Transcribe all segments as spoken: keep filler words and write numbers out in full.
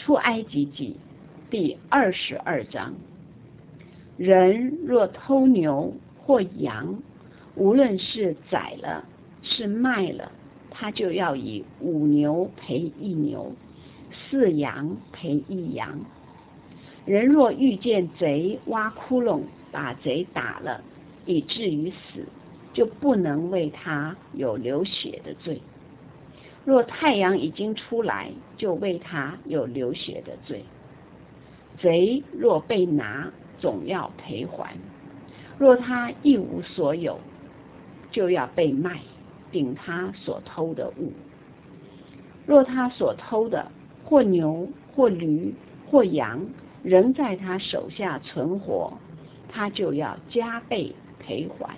出埃及记第二十二章，人若偷牛或羊，无论是宰了是卖了，他就要以五牛赔一牛，四羊赔一羊。人若遇见贼挖窟窿，把贼打了，以至于死，就不能为他有流血的罪。若太阳已经出来，就为他有流血的罪。贼若被拿，总要赔还。若他一无所有，就要被卖，顶他所偷的物。若他所偷的或牛或驴或羊，仍在他手下存活，他就要加倍赔还。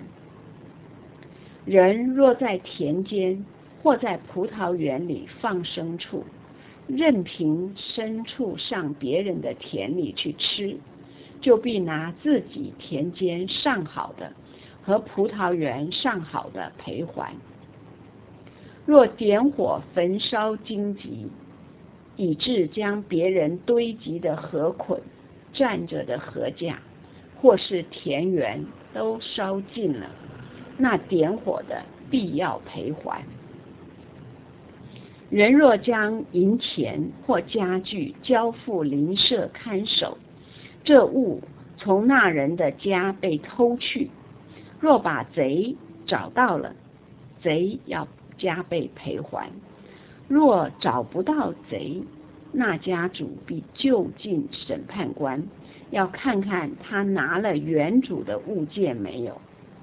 人若在田间或在葡萄园里放牲畜，任凭牲畜上别人的田里去吃，就必拿自己田间上好的和葡萄园上好的赔还。若点火焚烧荆棘，以致将别人堆积的禾捆、站着的禾架或是田园都烧尽了，那点火的必要赔还。人若将银钱或家具交付邻舍看守，这物从那人的家被偷去，若把贼找到了，贼要加倍赔还。若找不到贼，那家主必就近审判官，要看看他拿了原主的物件没有。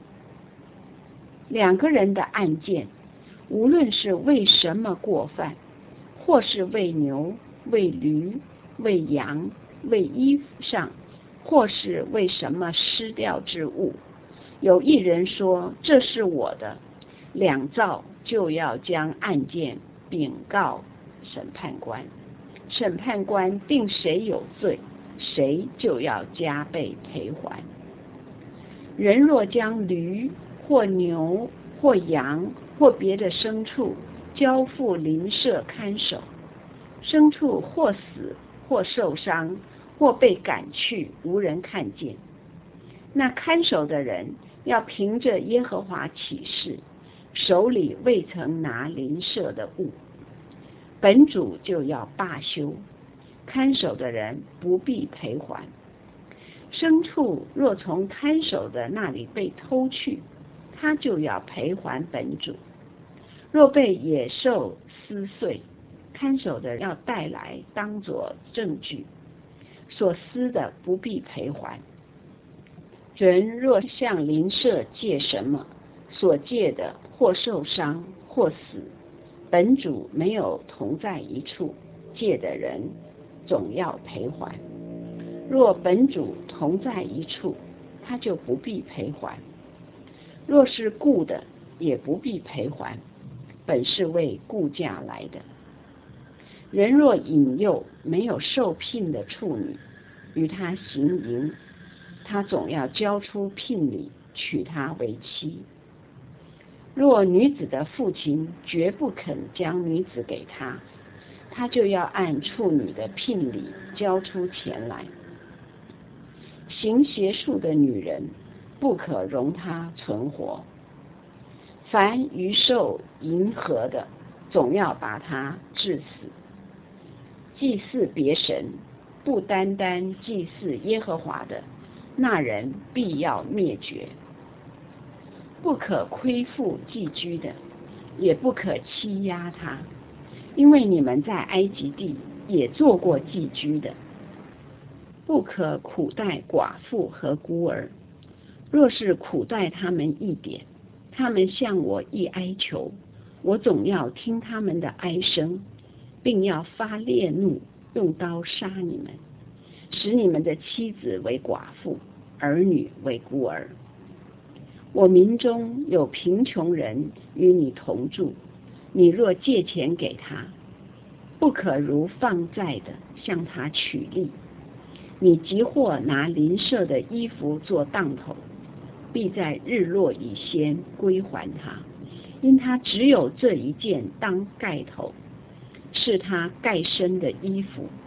两个人的案件，无论是为什么过犯，或是为牛、为驴、为羊、为衣服上，或是为什么失掉之物，有一人说这是我的，两造就要将案件禀告审判官，审判官定谁有罪，谁就要加倍赔还。人若将驴或牛或羊或别的牲畜交付邻舍看守，牲畜或死或受伤或被赶去，无人看见，那看守的人要凭着耶和华起誓，手里未曾拿邻舍的物，本主就要罢休，看守的人不必赔还。牲畜若从看守的那里被偷去，他就要赔还本主。若被野兽撕碎，看守的要带来当作证据，所撕的不必赔还。人若向邻舍借什么，所借的或受伤或死，本主没有同在一处，借的人总要赔还。若本主同在一处，他就不必赔还。若是雇的，也不必赔还，本是为雇价来的。人若引诱没有受聘的处女与他行淫，他总要交出聘礼，娶她为妻。若女子的父亲绝不肯将女子给他，他就要按处女的聘礼交出钱来。行邪术的女人，不可容她存活。凡与兽迎合的，总要把她治死。祭祀别神，不单单祭祀耶和华的，那人必要灭绝。不可亏负寄居的，也不可欺压他，因为你们在埃及地也做过寄居的。不可苦待寡妇和孤儿，若是苦待他们一点，他们向我一哀求，我总要听他们的哀声，并要发烈怒，用刀杀你们，使你们的妻子为寡妇，儿女为孤儿。我民中有贫穷人与你同住，你若借钱给他，不可如放债的向他取利。你即或拿邻舍的衣服做当头，必在日落以先归还他，因他只有这一件当盖头，是他盖身的衣服，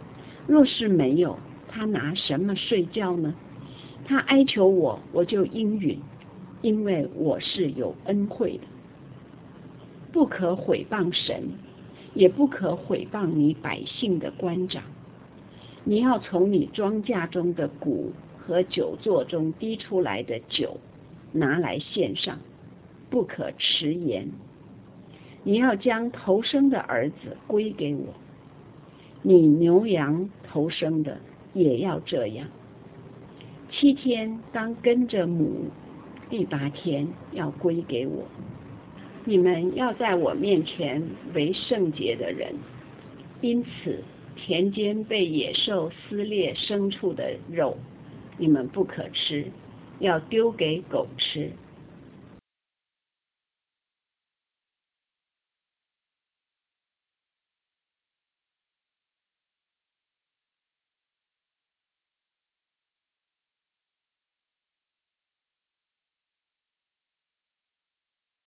若是没有，他拿什么睡觉呢？他哀求我，我就应允，因为我是有恩惠的。不可毁谤神，也不可毁谤你百姓的官长。你要从你庄稼中的谷和酒座中滴出来的酒拿来献上，不可迟延。你要将头生的儿子归给我，你牛羊头生的也要这样。七天当跟着母，第八天要归给我。你们要在我面前为圣洁的人，因此田间被野兽撕裂牲畜的肉，你们不可吃，要丢给狗吃。